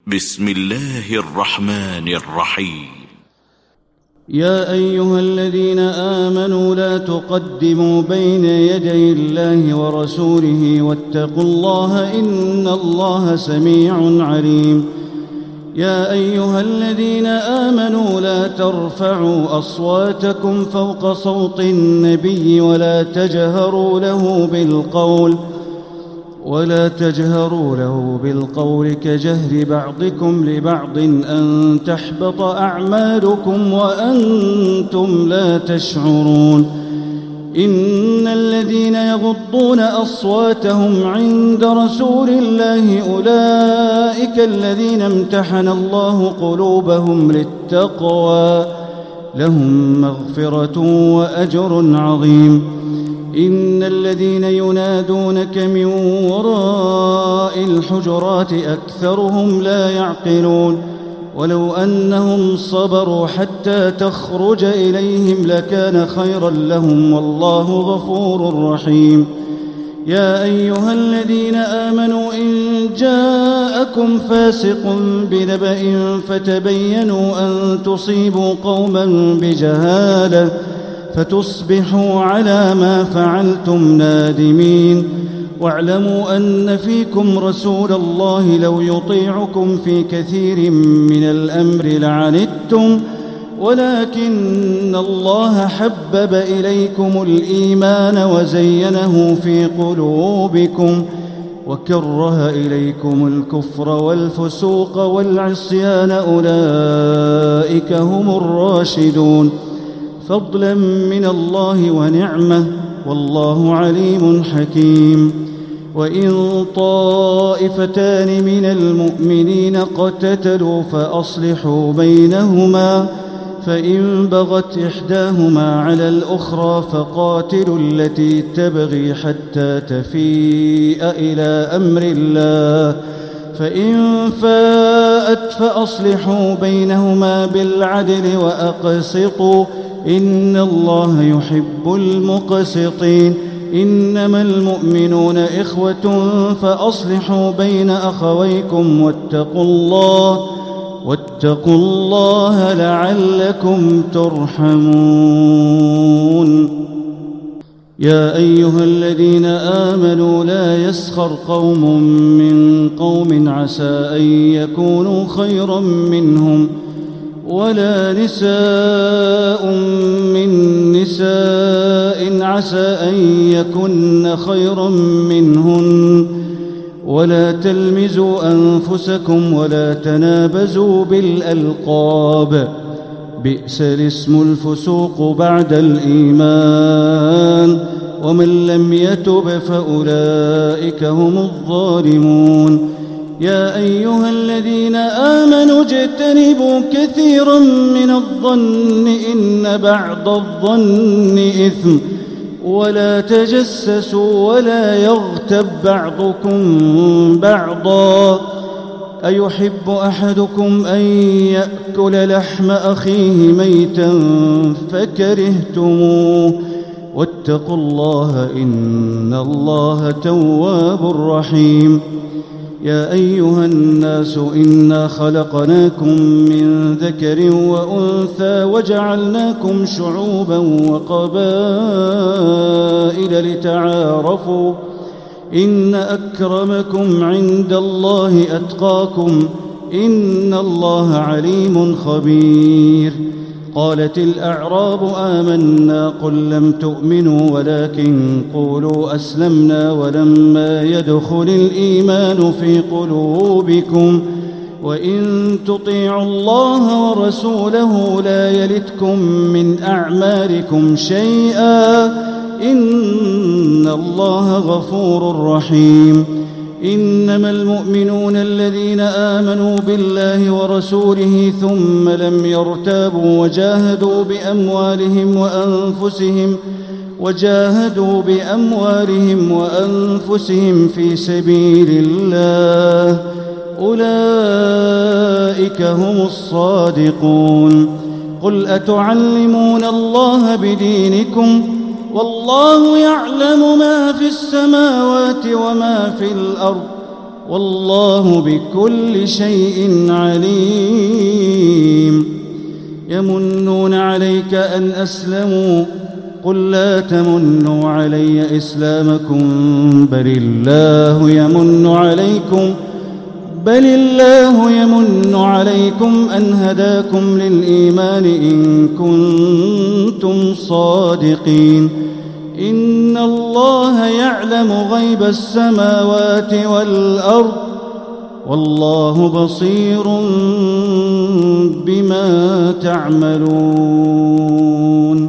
بسم الله الرحمن الرحيم. يا أيها الذين آمنوا لا تقدموا بين يدي الله ورسوله واتقوا الله إن الله سميع عليم. يا أيها الذين آمنوا لا ترفعوا أصواتكم فوق صوت النبي ولا تجهروا له بالقول كجهر بعضكم لبعض أن تحبط أعمالكم وأنتم لا تشعرون. إن الذين يغضون أصواتهم عند رسول الله أولئك الذين امتحن الله قلوبهم للتقوى لهم مغفرة وأجر عظيم. إن الذين ينادونك من وراء الحجرات أكثرهم لا يعقلون. ولو أنهم صبروا حتى تخرج إليهم لكان خيرا لهم والله غفور رحيم. يا أيها الذين آمنوا إن جاءكم فاسق بنبأ فتبينوا أن تصيبوا قوما بجهالة فتصبحوا على ما فعلتم نادمين. واعلموا أن فيكم رسول الله لو يطيعكم في كثير من الأمر لعنتم ولكن الله حبب إليكم الإيمان وزينه في قلوبكم وكره إليكم الكفر والفسوق والعصيان أولئك هم الراشدون فضلا من الله ونعمة والله عليم حكيم. وإن طائفتان من المؤمنين اقتتلوا فأصلحوا بينهما فإن بغت إحداهما على الأخرى فقاتلوا التي تبغي حتى تفيء إلى أمر الله فإن فاءت فأصلحوا بينهما بالعدل وأقسطوا إن الله يحب المقسطين. إنما المؤمنون إخوة فأصلحوا بين أخويكم واتقوا الله لعلكم ترحمون. يا أيها الذين آمنوا لا يسخر قوم من قوم عسى أن يكونوا خيرا منهم ولا نساء من نساء عسى أن يكن خيرا منهن ولا تلمزوا أنفسكم ولا تنابزوا بالألقاب بئس الاسم الفسوق بعد الإيمان ومن لم يتب فأولئك هم الظالمون. يا أيها الذين آمنوا اجتنبوا كثيرا من الظن إن بعض الظن إثم ولا تجسسوا ولا يغتب بعضكم بعضا أيحب أحدكم أن يأكل لحم أخيه ميتا فكرهتموه واتقوا الله إن الله تواب رحيم. يا أيها الناس إنا خلقناكم من ذكر وأنثى وجعلناكم شعوبا وقبائل لتعارفوا إن أكرمكم عند الله أتقاكم إن الله عليم خبير. قالت الأعراب آمنا قل لم تؤمنوا ولكن قولوا أسلمنا ولما يدخل الإيمان في قلوبكم وإن تطيعوا الله ورسوله لا يلتكم من أعمالكم شيئا إن الله غفور رحيم. إنما المؤمنون الذين آمنوا بالله ورسوله ثم لم يرتابوا وجاهدوا بأموالهم وأنفسهم في سبيل الله أولئك هم الصادقون. قل أتعلمون الله بدينكم والله يعلم ما في السماوات وما في الأرض والله بكل شيء عليم. يمنون عليك أن أسلموا، قل لا تمنوا علي إسلامكم بل الله يمن عليكم أن هداكم للإيمان إن كنتم صادقين. إن الله يعلم غيب السماوات والأرض والله بصير بما تعملون.